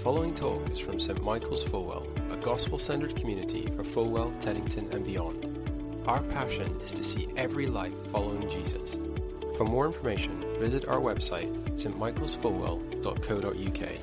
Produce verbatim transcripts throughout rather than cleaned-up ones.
following talk is from Saint Michael's Fulwell, a gospel-centered community for Fulwell, Teddington and beyond. Our passion is to see every life following Jesus. For more information, visit our website, s t michaels fulwell dot co dot u k.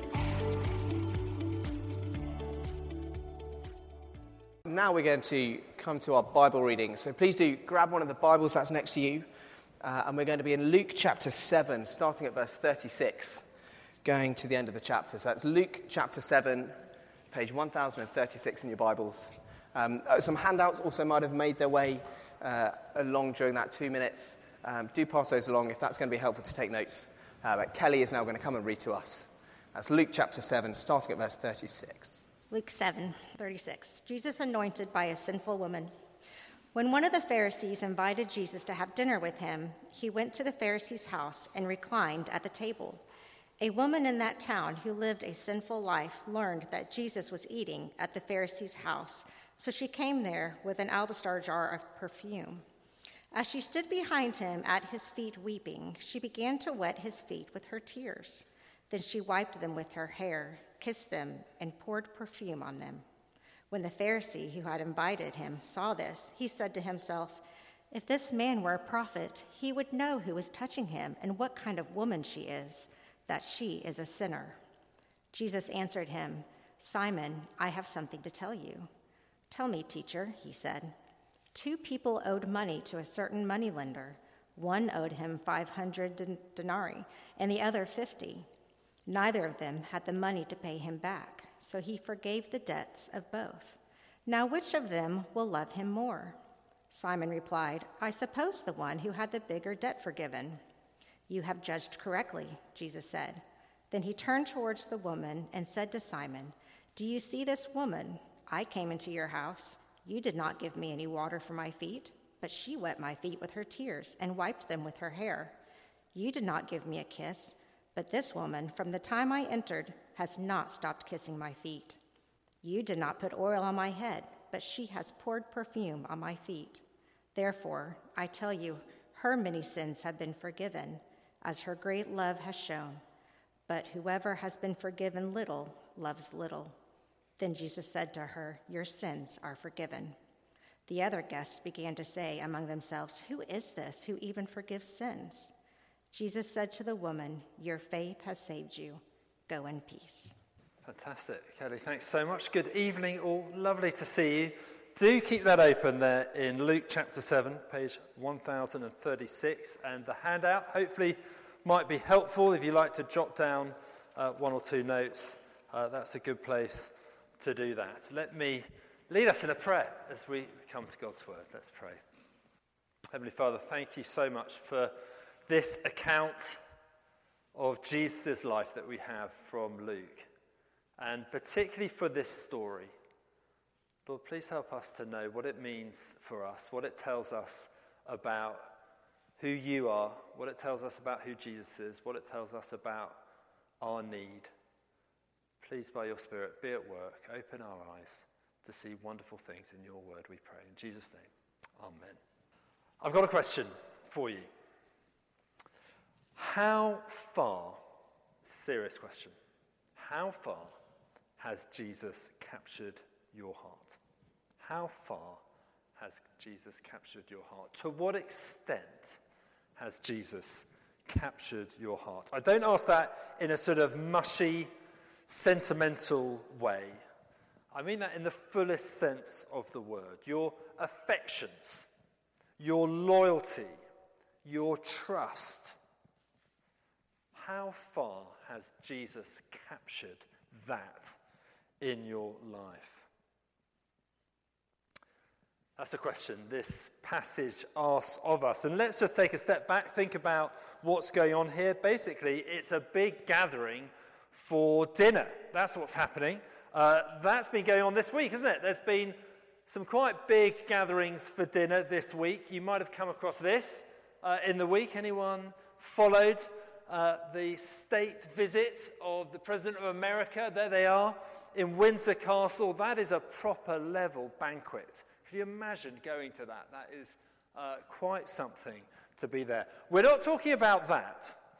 Now we're going to come to our Bible reading. So please do grab one of the Bibles that's next to you. Uh, and we're going to be in Luke chapter seven, starting at verse thirty-six, going to the end of the chapter. So that's Luke chapter seven, page one thousand thirty-six in your Bibles. Um, some handouts also might have made their way uh, along during that two minutes. Um, do pass those along if that's going to be helpful to take notes. Uh, but Kelly is now going to come and read to us. That's Luke chapter seven, starting at verse thirty-six. Luke seven, thirty-six. Jesus anointed by a sinful woman. When one of the Pharisees invited Jesus to have dinner with him, he went to the Pharisee's house and reclined at the table. A woman in that town who lived a sinful life learned that Jesus was eating at the Pharisee's house, so she came there with an alabaster jar of perfume. As she stood behind him at his feet weeping, she began to wet his feet with her tears. Then she wiped them with her hair, kissed them, and poured perfume on them. When the Pharisee who had invited him saw this, he said to himself, "If this man were a prophet, he would know who is touching him and what kind of woman she is, that she is a sinner." Jesus answered him, "Simon, I have something to tell you." "Tell me, teacher," he said. Two people owed money to a certain moneylender. One owed him five hundred denarii and the other fifty. Neither of them had the money to pay him back, so he forgave the debts of both. Now which of them will love him more? Simon replied, "I suppose the one who had the bigger debt forgiven." "You have judged correctly," Jesus said. Then he turned towards the woman and said to Simon, "Do you see this woman? I came into your house. You did not give me any water for my feet, but she wet my feet with her tears and wiped them with her hair. You did not give me a kiss, but this woman, from the time I entered, has not stopped kissing my feet. You did not put oil on my head, but she has poured perfume on my feet. Therefore, I tell you, her many sins have been forgiven, as her great love has shown. But whoever has been forgiven little loves little." Then Jesus said to her, "Your sins are forgiven." The other guests began to say among themselves, "Who is this who even forgives sins?" Jesus said to the woman, "Your faith has saved you. Go in peace." Fantastic. Kelly, thanks so much. Good evening all. Lovely to see you. Do keep that open there in Luke chapter seven, page one thousand thirty-six. And the handout hopefully might be helpful if you like to jot down uh, one or two notes. Uh, that's a good place to do that. Let me lead us in a prayer as we come to God's word. Let's pray. Heavenly Father, thank you so much for this account of Jesus' life that we have from Luke, and particularly for this story. Lord, please help us to know what it means for us, what it tells us about who you are, what it tells us about who Jesus is, what it tells us about our need. Please, by your Spirit, be at work. Open our eyes to see wonderful things in your word, we pray. In Jesus' name, amen. I've got a question for you. How far, serious question, how far has Jesus captured your heart? How far has Jesus captured your heart? To what extent has Jesus captured your heart? I don't ask that in a sort of mushy, sentimental way. I mean that in the fullest sense of the word. Your affections, your loyalty, your trust. How far has Jesus captured that in your life? That's the question this passage asks of us. And let's just take a step back, think about what's going on here. Basically, it's a big gathering for dinner. That's what's happening. Uh, that's been going on this week, isn't it? There's been some quite big gatherings for dinner this week. You might have come across this uh, in the week. Anyone followed Uh, the state visit of the President of America? There they are in Windsor Castle. That is a proper level banquet. Can you imagine going to that? That is uh, quite something to be there. We're not talking about that.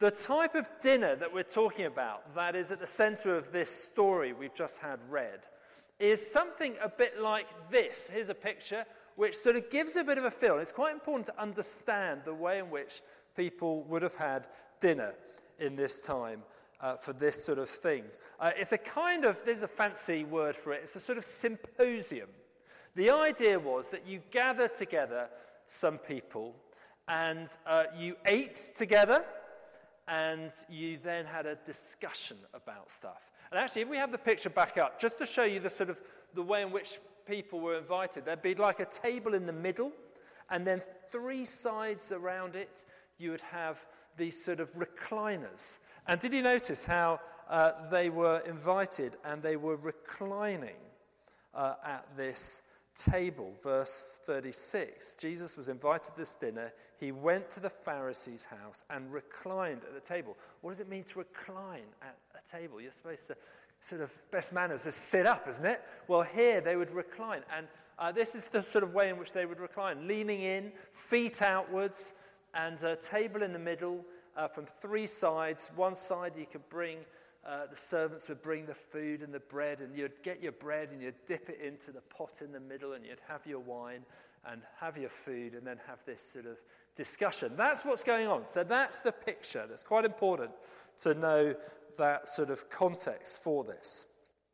The type of dinner that we're talking about, that is at the centre of this story we've just had read, is something a bit like this. Here's a picture which sort of gives a bit of a feel. It's quite important to understand the way in which people would have had dinner in this time uh, for this sort of thing. Uh, it's a kind of, there's a fancy word for it, it's a sort of symposium. The idea was that you gather together some people and uh, you ate together and you then had a discussion about stuff. And actually, if we have the picture back up, just to show you the sort of the way in which people were invited, there'd be like a table in the middle, and then three sides around it, you would have these sort of recliners. And did you notice how uh, they were invited and they were reclining uh, at this table? Verse thirty-six, Jesus was invited to this dinner. He went to the Pharisees' house and reclined at the table. What does it mean to recline at a table? You're supposed to, sort of, best manners is sit up, isn't it? Well, here they would recline. And uh, this is the sort of way in which they would recline. Leaning in, feet outwards, and a table in the middle uh, from three sides. One side you could bring, uh, the servants would bring the food and the bread, and you'd get your bread and you'd dip it into the pot in the middle, and you'd have your wine and have your food, and then have this sort of discussion. That's what's going on. So that's the picture. That's quite important to know that sort of context for this.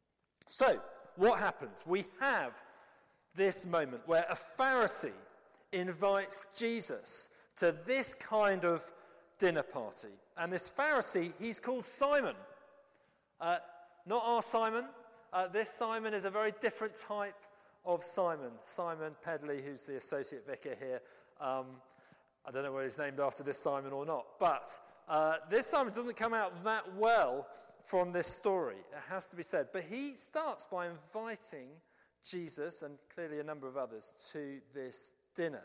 So, what happens? We have this moment where a Pharisee invites Jesus to this kind of dinner party. And this Pharisee, he's called Simon. Uh, not our Simon. Uh, this Simon is a very different type of Simon. Simon Pedley, who's the associate vicar here. Um, I don't know whether he's named after this Simon or not. But uh, this Simon doesn't come out that well from this story. It has to be said. But he starts by inviting Jesus, and clearly a number of others, to this dinner.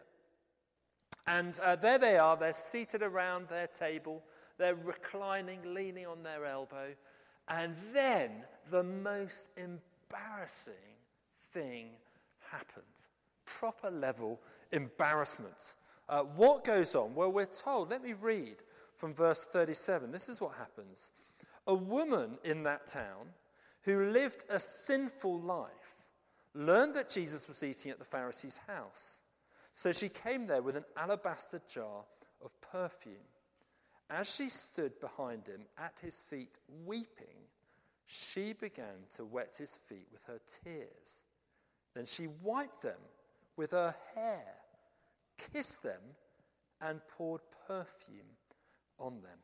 And uh, there they are. They're seated around their table. They're reclining, leaning on their elbow. And then the most embarrassing thing happened. Proper level embarrassment. Uh, what goes on? Well, we're told, let me read from verse thirty-seven. This is what happens. A woman in that town who lived a sinful life learned that Jesus was eating at the Pharisee's house. So she came there with an alabaster jar of perfume. As she stood behind him at his feet weeping, she began to wet his feet with her tears. Then she wiped them with her hair, kissed them, and poured perfume on them.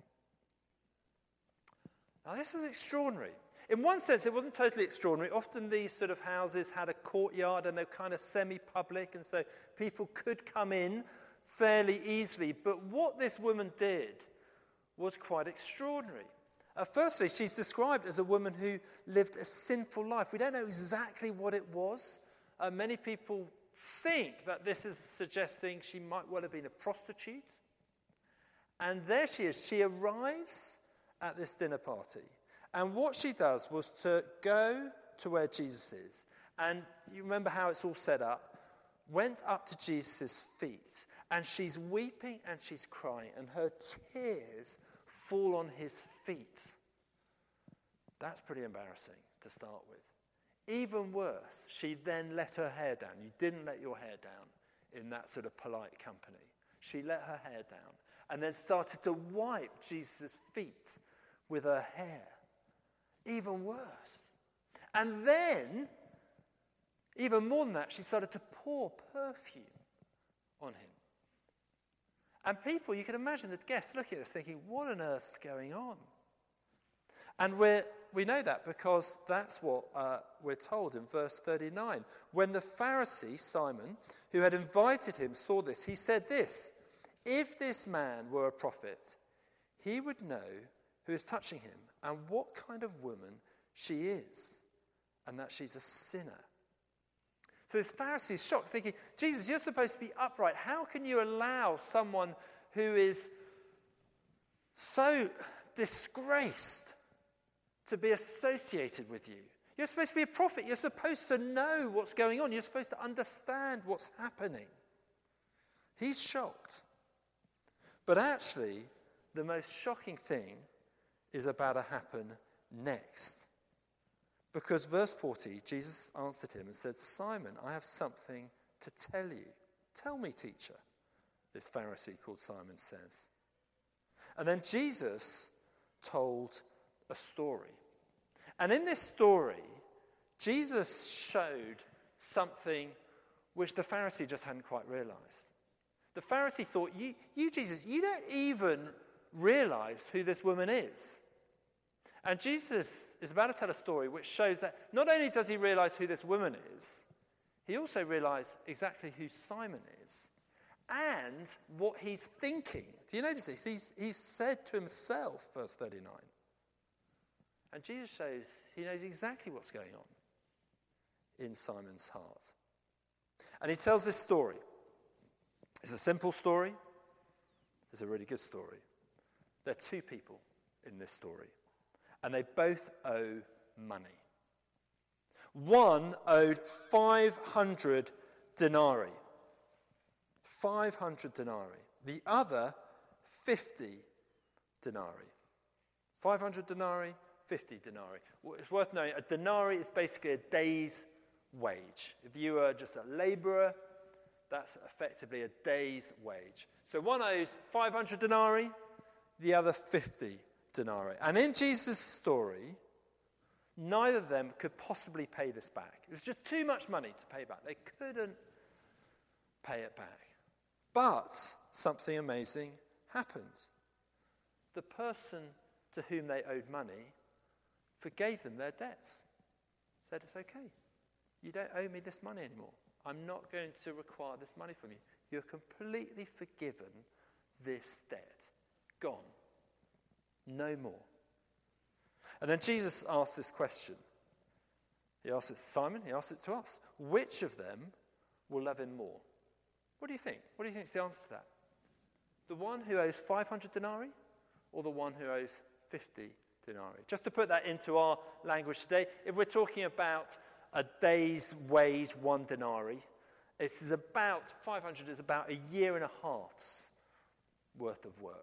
Now, this was extraordinary. In one sense, it wasn't totally extraordinary. Often these sort of houses had a courtyard and they're kind of semi-public, and so people could come in fairly easily. But what this woman did was quite extraordinary. Uh, firstly, she's described as a woman who lived a sinful life. We don't know exactly what it was. Uh, many people think that this is suggesting she might well have been a prostitute. And there she is. She arrives at this dinner party. And what she does was to go to where Jesus is. And you remember how it's all set up. Went up to Jesus' feet. And she's weeping and she's crying. And her tears fall on his feet. That's pretty embarrassing to start with. Even worse, she then let her hair down. You didn't let your hair down in that sort of polite company. She let her hair down and then started to wipe Jesus' feet with her hair. Even worse. And then, even more than that, she started to pour perfume on him. And people, you can imagine the guests looking at this thinking, what on earth's going on? And we're, we know that because that's what uh, we're told in verse thirty-nine. When the Pharisee, Simon, who had invited him, saw this, he said this, if this man were a prophet, he would know who is touching him and what kind of woman she is, and that she's a sinner. So this Pharisee is shocked, thinking, Jesus, you're supposed to be upright. How can you allow someone who is so disgraced to be associated with you? You're supposed to be a prophet. You're supposed to know what's going on. You're supposed to understand what's happening. He's shocked. But actually, the most shocking thing is about to happen next. Because verse forty, Jesus answered him and said, Simon, I have something to tell you. Tell me, teacher, this Pharisee called Simon says. And then Jesus told a story. And in this story, Jesus showed something which the Pharisee just hadn't quite realized. The Pharisee thought, you, you Jesus, you don't even realize who this woman is. And Jesus is about to tell a story which shows that not only does he realize who this woman is, he also realized exactly who Simon is and what he's thinking. Do you notice this? He's, he's said to himself, verse thirty-nine. And Jesus shows he knows exactly what's going on in Simon's heart. And he tells this story. It's a simple story. It's a really good story. There are two people in this story. And they both owe money. One owed five hundred denarii. five hundred denarii. The other, fifty denarii. five hundred denarii, fifty denarii. It's worth knowing, a denarii is basically a day's wage. If you are just a labourer, that's effectively a day's wage. So one owes five hundred denarii, the other fifty denarii. And in Jesus' story, neither of them could possibly pay this back. It was just too much money to pay back. They couldn't pay it back. But something amazing happened. The person to whom they owed money forgave them their debts. Said, it's okay. You don't owe me this money anymore. I'm not going to require this money from you. You're completely forgiven this debt. Gone. No more. And then Jesus asked this question. He asked it to Simon, he asked it to us. Which of them will love him more? What do you think? What do you think is the answer to that? The one who owes five hundred denarii or the one who owes fifty denarii? Just to put that into our language today, if we're talking about a day's wage, one denarii, this is about, five hundred is about a year and a half's worth of work.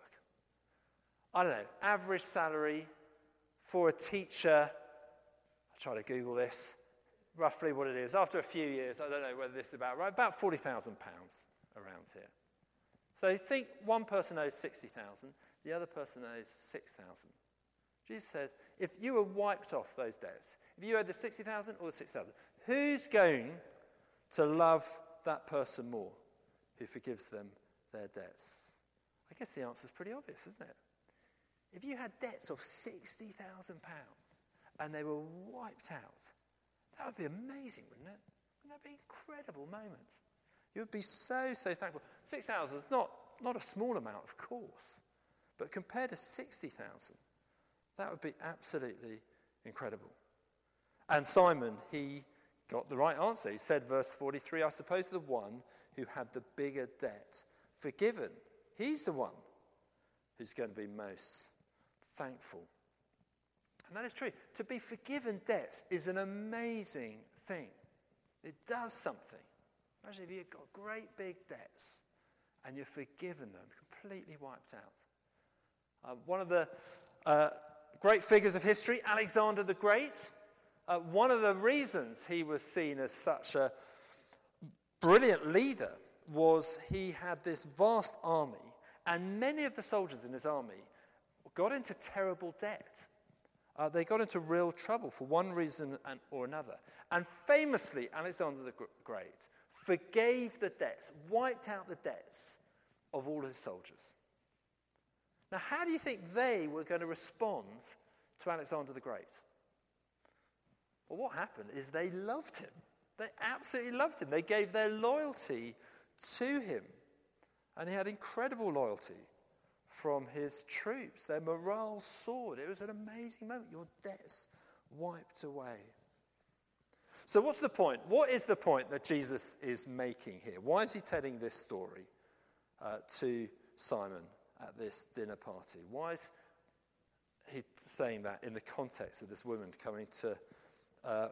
I don't know, average salary for a teacher, I'll try to Google this, roughly what it is. After a few years, I don't know whether this is about right, about forty thousand pounds around here. So think one person owes sixty thousand, the other person owes six thousand. Jesus says, if you were wiped off those debts, if you owed the sixty thousand or the six thousand, who's going to love that person more who forgives them their debts? I guess the answer is pretty obvious, isn't it? If you had debts of sixty thousand pounds and they were wiped out, that would be amazing, wouldn't it? Wouldn't that be an incredible moment? You would be so, so thankful. six thousand is not, not a small amount, of course, but compared to sixty thousand, that would be absolutely incredible. And Simon, he got the right answer. He said, verse forty-three, I suppose the one who had the bigger debt forgiven, he's the one who's going to be most thankful. And that is true. To be forgiven debts is an amazing thing. It does something. Imagine if you've got great big debts and you're forgiven them, completely wiped out. Uh, one of the uh, great figures of history, Alexander the Great, uh, one of the reasons he was seen as such a brilliant leader was he had this vast army, and many of the soldiers in his army got into terrible debt. Uh, they got into real trouble for one reason and, or another. And famously, Alexander the Great forgave the debts, wiped out the debts of all his soldiers. Now, how do you think they were going to respond to Alexander the Great? Well, what happened is they loved him. They absolutely loved him. They gave their loyalty to him. And he had incredible loyalty from his troops. Their morale soared. It was an amazing moment. Your debts wiped away. So what's the point? What is the point that Jesus is making here? Why is he telling this story uh, to Simon at this dinner party? Why is he saying that in the context of this woman coming to uh,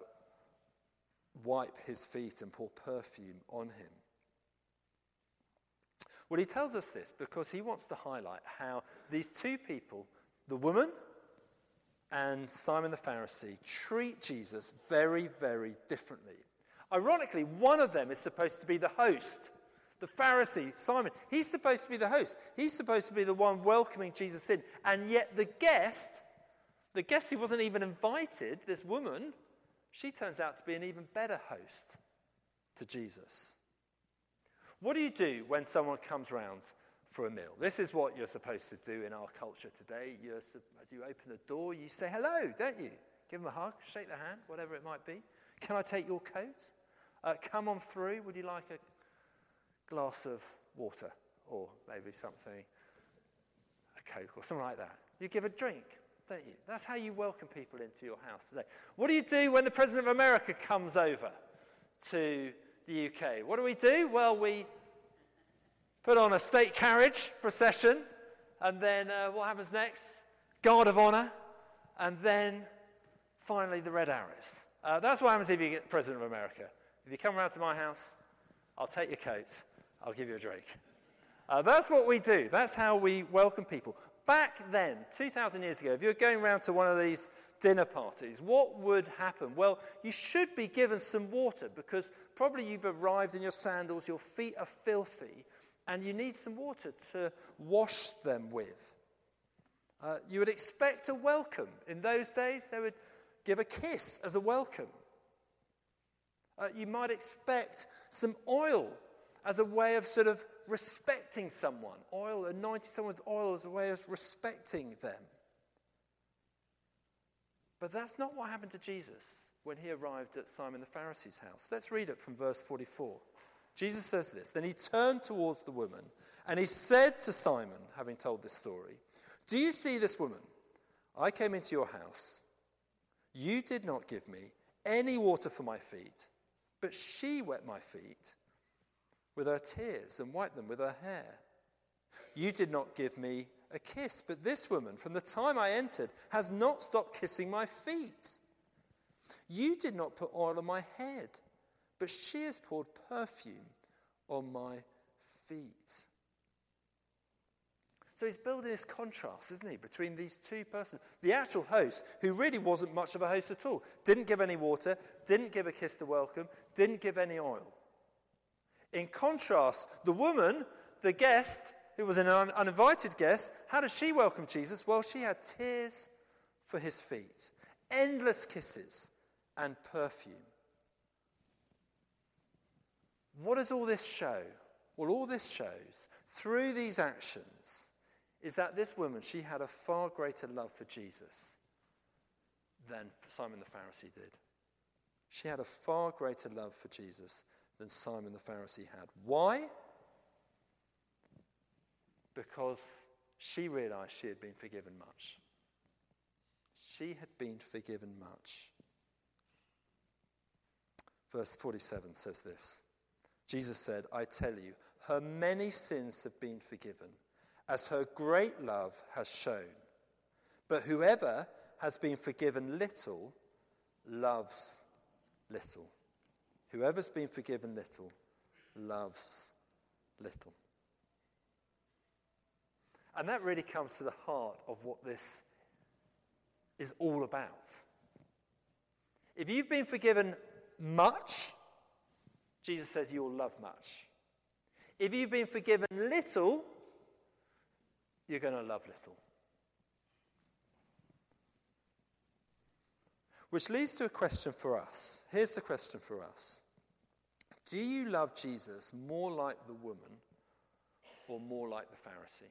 wipe his feet and pour perfume on him? Well, he tells us this because he wants to highlight how these two people, the woman and Simon the Pharisee, treat Jesus very, very differently. Ironically, one of them is supposed to be the host. The Pharisee, Simon, he's supposed to be the host. He's supposed to be the one welcoming Jesus in. And yet the guest, the guest who wasn't even invited, this woman, she turns out to be an even better host to Jesus. What do you do when someone comes round for a meal? This is what you're supposed to do in our culture today. You're, as you open the door, you say hello, don't you? Give them a hug, shake their hand, whatever it might be. Can I take your coat? Uh, come on through. Would you like a glass of water? Or maybe something, a Coke or something like that. You give a drink, don't you? That's how you welcome people into your house today. What do you do when the President of America comes over to the U K? What do we do? Well, we put on a state carriage procession, and then uh, what happens next? Guard of honour, and then finally the red arrows. Uh, that's what happens if you get President of America. If you come around to my house, I'll take your coat, I'll give you a drink. Uh, that's what we do. That's how we welcome people. Back then, two thousand years ago, if you were going around to one of these dinner parties, what would happen? Well, you should be given some water because probably you've arrived in your sandals, your feet are filthy, and you need some water to wash them with. Uh, you would expect a welcome. In those days, they would give a kiss as a welcome. Uh, you might expect some oil as a way of sort of respecting someone. Oil, anointing someone with oil as a way of respecting them. But that's not what happened to Jesus when he arrived at Simon the Pharisee's house. Let's read it from verse forty-four. Jesus says this, "Then he turned towards the woman, and he said to Simon, having told this story, 'Do you see this woman? I came into your house. You did not give me any water for my feet, but she wet my feet with her tears and wiped them with her hair. You did not give me a kiss, but this woman, from the time I entered, has not stopped kissing my feet. You did not put oil on my head, but she has poured perfume on my feet.'" So he's building this contrast, isn't he, between these two persons. The actual host, who really wasn't much of a host at all, didn't give any water, didn't give a kiss to welcome, didn't give any oil. In contrast, the woman, the guest, who was an un- uninvited guest, how did she welcome Jesus? Well, she had tears for his feet, endless kisses, and perfume. What does all this show? Well, all this shows, through these actions, is that this woman, she had a far greater love for Jesus than Simon the Pharisee did. She had a far greater love for Jesus than Simon the Pharisee had. Why? Because she realized she had been forgiven much. She had been forgiven much. Verse forty-seven says this. Jesus said, "I tell you, her many sins have been forgiven, as her great love has shown. But whoever has been forgiven little loves little." Whoever's been forgiven little loves little. And that really comes to the heart of what this is all about. If you've been forgiven much, Jesus says you'll love much. If you've been forgiven little, you're going to love little. Which leads to a question for us. Here's the question for us. Do you love Jesus more like the woman or more like the Pharisee?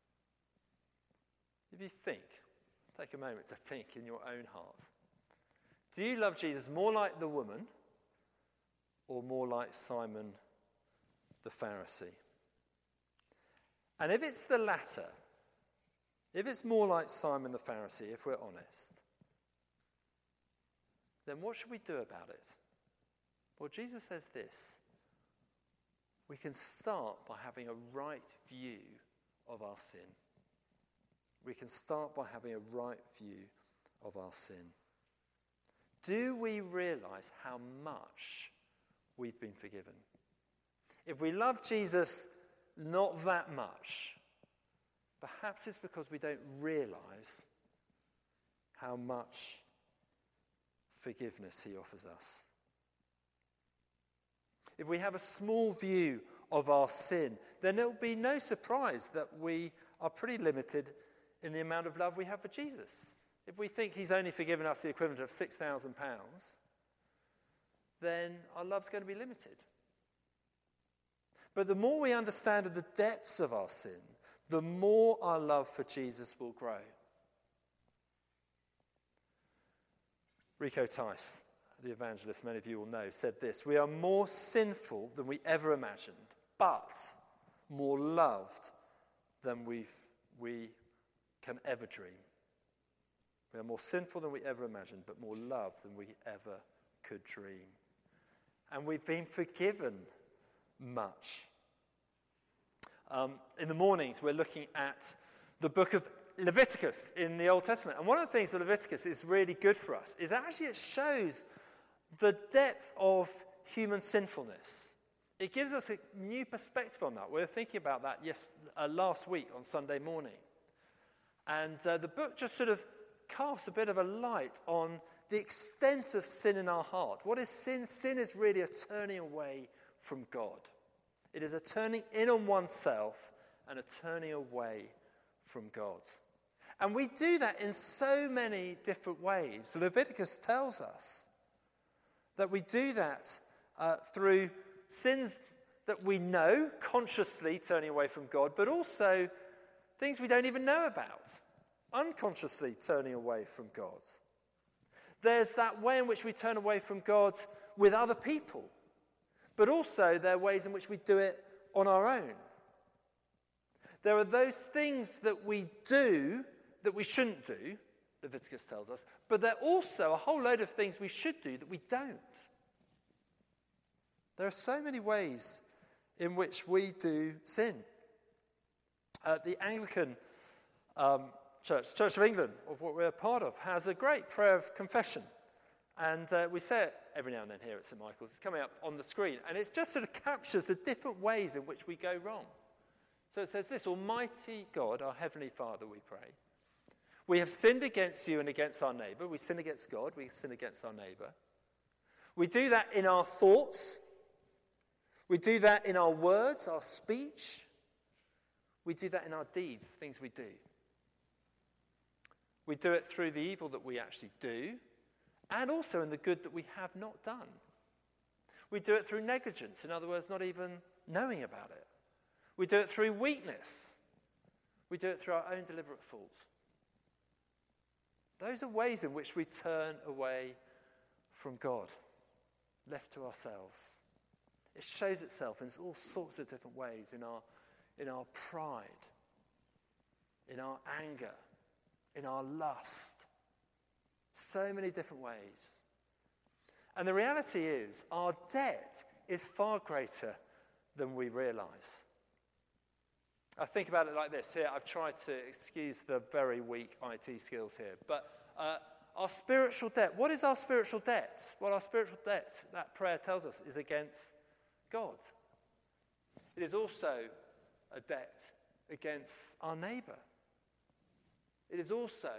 If you think, take a moment to think in your own heart. Do you love Jesus more like the woman or more like Simon the Pharisee? And if it's the latter, if it's more like Simon the Pharisee, if we're honest, then what should we do about it? Well, Jesus says this. We can start by having a right view of our sin. We can start by having a right view of our sin. Do we realize how much we've been forgiven? If we love Jesus not that much, perhaps it's because we don't realize how much forgiveness he offers us. If we have a small view of our sin, then it will be no surprise that we are pretty limited in the amount of love we have for Jesus. If we think he's only forgiven us the equivalent of six thousand pounds, then our love's going to be limited. But the more we understand of the depths of our sin, the more our love for Jesus will grow. Rico Tice, the evangelist many of you will know, said this: "We are more sinful than we ever imagined, but more loved than we we can ever dream." We are more sinful than we ever imagined, but more loved than we ever could dream. And we've been forgiven much. Um, in the mornings, we're looking at the book of Leviticus in the Old Testament. And one of the things that Leviticus is really good for us is that actually it shows the depth of human sinfulness. It gives us a new perspective on that. We were thinking about that yes, uh, last week on Sunday morning. And uh, the book just sort of casts a bit of a light on the extent of sin in our heart. What is sin? Sin is really a turning away from God. It is a turning in on oneself and a turning away from God. And we do that in so many different ways. So Leviticus tells us that we do that uh, through sins that we know, consciously turning away from God, but also things we don't even know about, unconsciously turning away from God. There's that way in which we turn away from God with other people, but also there are ways in which we do it on our own. There are those things that we do that we shouldn't do, Leviticus tells us, but there are also a whole load of things we should do that we don't. There are so many ways in which we do sin. Uh, the Anglican um, Church, Church of England, of what we're a part of, has a great prayer of confession. And uh, we say it every now and then here at St Michael's. It's coming up on the screen. And it just sort of captures the different ways in which we go wrong. So it says this: Almighty God, our Heavenly Father, we pray, we have sinned against you and against our neighbour. We sin against God, we sin against our neighbour. We do that in our thoughts. We do that in our words, our speech. We do that in our deeds, the things we do. We do it through the evil that we actually do, and also in the good that we have not done. We do it through negligence, in other words, not even knowing about it. We do it through weakness. We do it through our own deliberate fault. Those are ways in which we turn away from God, left to ourselves. It shows itself in all sorts of different ways, in our, in our pride, in our anger, in our lust. So many different ways. And the reality is, our debt is far greater than we realise. I think about it like this. Here, I've tried to excuse the very weak I T skills here. But uh, our spiritual debt, what is our spiritual debt? Well, our spiritual debt, that prayer tells us, is against God. It is also a debt against our neighbour. It is also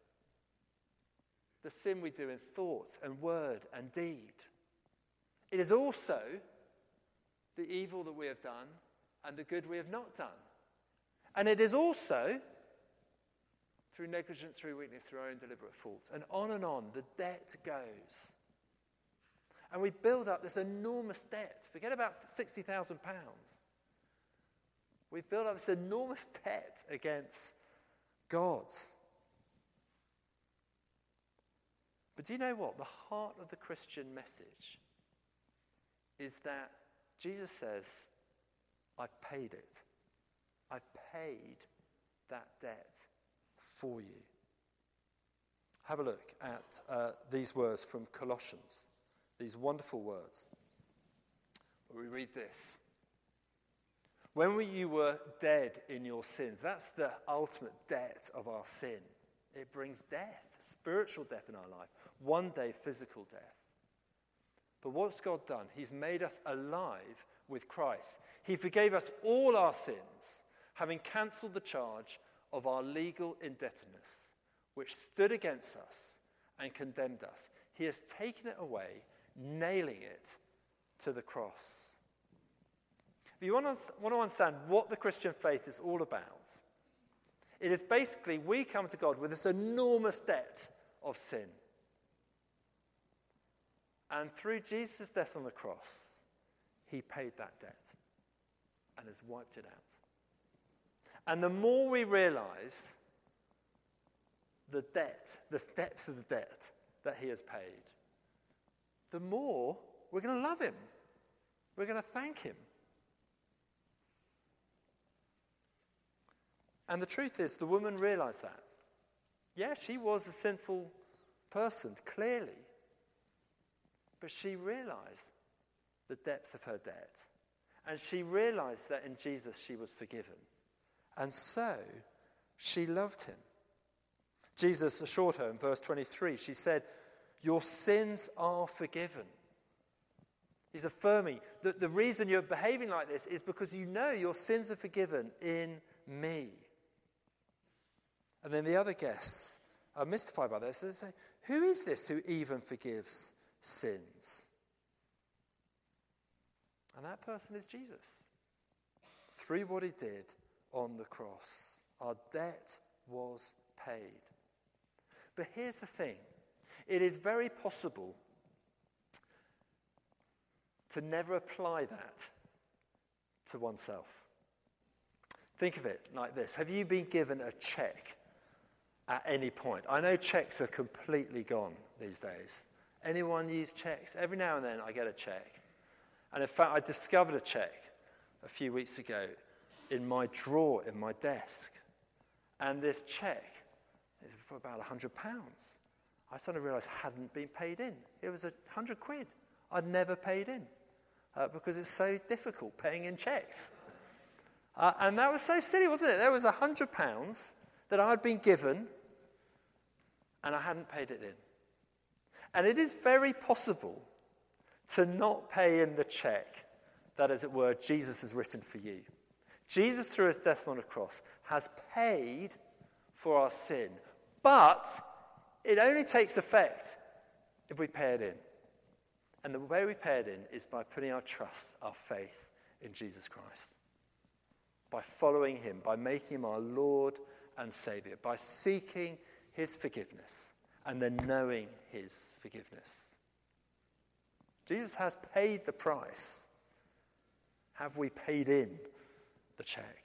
the sin we do in thought and word and deed. It is also the evil that we have done and the good we have not done. And it is also through negligence, through weakness, through our own deliberate fault. And on and on, the debt goes. And we build up this enormous debt. Forget about sixty thousand pounds. We've built up this enormous debt against God. But do you know what? The heart of the Christian message is that Jesus says, I've paid it. I've paid that debt for you. Have a look at uh, these words from Colossians, these wonderful words. We read this. When we, you were dead in your sins, that's the ultimate debt of our sin. It brings death, spiritual death in our life, one day physical death. But what's God done? He's made us alive with Christ. He forgave us all our sins, having cancelled the charge of our legal indebtedness, which stood against us and condemned us. He has taken it away, nailing it to the cross. If you want to, want to understand what the Christian faith is all about, it is basically we come to God with this enormous debt of sin. And through Jesus' death on the cross, he paid that debt and has wiped it out. And the more we realize the debt, the depth of the debt that he has paid, the more we're going to love him. We're going to thank him. And the truth is, the woman realized that. Yeah, she was a sinful person, clearly. But she realized the depth of her debt. And she realized that in Jesus she was forgiven. And so, she loved him. Jesus assured her in verse twenty-three, she said, "Your sins are forgiven." He's affirming that the reason you're behaving like this is because you know your sins are forgiven in me. And then the other guests are mystified by this. They say, who is this who even forgives sins? And that person is Jesus. Through what he did on the cross, our debt was paid. But here's the thing. It is very possible to never apply that to oneself. Think of it like this. Have you been given a check at any point? I know checks are completely gone these days. Anyone use checks? Every now and then I get a check. And in fact, I discovered a check a few weeks ago in my drawer in my desk. And this check is for about one hundred pounds. I suddenly realised hadn't been paid in. It was one hundred quid. I'd never paid in uh, because it's so difficult paying in checks. Uh, and that was so silly, wasn't it? There was one hundred pounds that I'd been given and I hadn't paid it in. And it is very possible to not pay in the check that, as it were, Jesus has written for you. Jesus, through his death on the cross, has paid for our sin. But it only takes effect if we pay it in. And the way we pay it in is by putting our trust, our faith in Jesus Christ. By following him, by making him our Lord and Saviour, by seeking his forgiveness and then knowing his forgiveness. Jesus has paid the price. Have we paid in the check?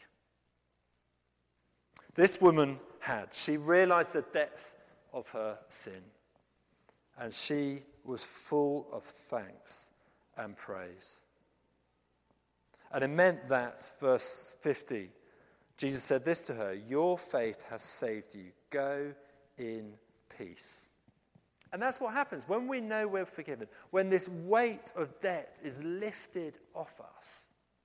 This woman had. She realized the depth of her sin. And she was full of thanks and praise. And it meant that, verse fifty, Jesus said this to her, "Your faith has saved you. Go in peace." And that's what happens when we know we're forgiven. When this weight of debt is lifted off us,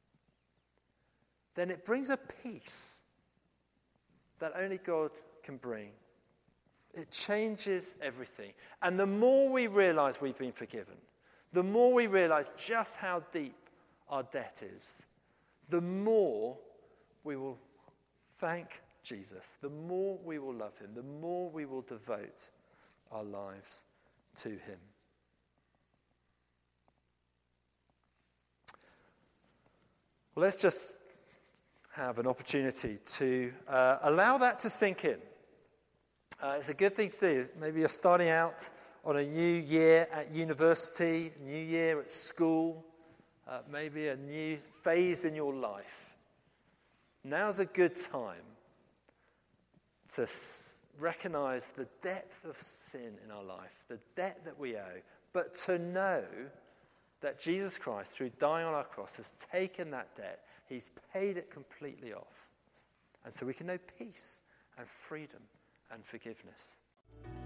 then it brings a peace that only God can bring. It changes everything. And the more we realize we've been forgiven, the more we realize just how deep our debt is, the more we will thank Jesus, the more we will love him, the more we will devote our lives to him. Well, let's just have an opportunity to uh, allow that to sink in. Uh, it's a good thing to do. Maybe you're starting out on a new year at university, a new year at school, uh, maybe a new phase in your life. Now's a good time to s- recognize the depth of sin in our life, the debt that we owe, but to know that Jesus Christ, through dying on our cross, has taken that debt. He's paid it completely off. And so we can know peace and freedom and forgiveness.